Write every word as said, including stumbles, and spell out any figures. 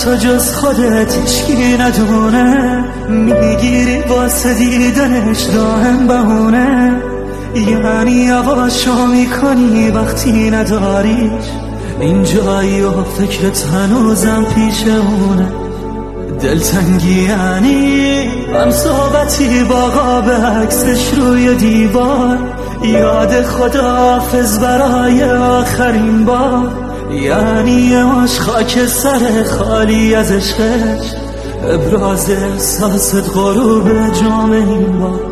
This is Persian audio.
تو جز خودت هیچکی ندونه، میگیری واسه دیدنش دائم بهونه، یعنی یواشو میکنی وقتی نداریش، این جایی و فکرت هنوزم پیش اونه. دلتنگی یعنی هم صحبتی با قاب عکسش روی دیوار، یاد خداحافظ برای آخرین بار، یعنی یه ماش خاک سر خالی از عشقش، ابراز احساست غروب جام این بار.